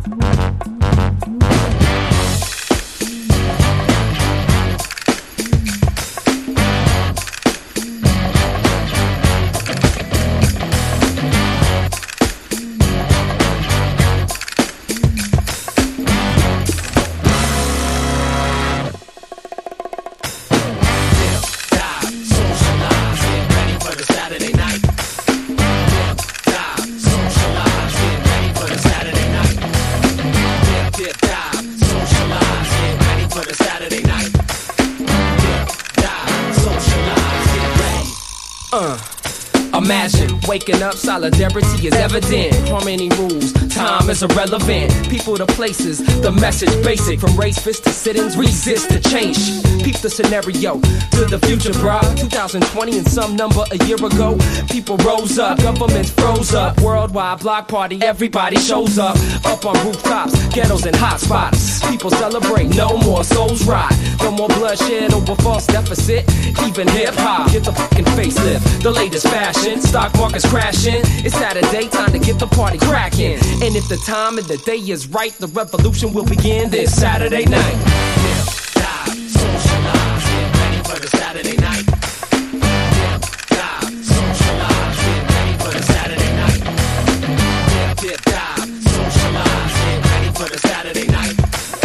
Imagine waking up, solidarity is evident. Harmony rules, time is irrelevant. People to places, the message basic. From race fists to sit-ins, resist the change. Peep the scenario to the future, bro. 2020 and some number a year ago. People rose up, governments froze up. Worldwide block party, everybody shows up. Up on rooftops, ghettos and hot spots. People celebrate, no more souls rot. No more bloodshed over false deficit. Even hip-hop, get the fucking facelift. The latest fashion, stock market's crashing. It's Saturday, time to get the party cracking. And if the time of the day is right, the revolution will begin this Saturday night.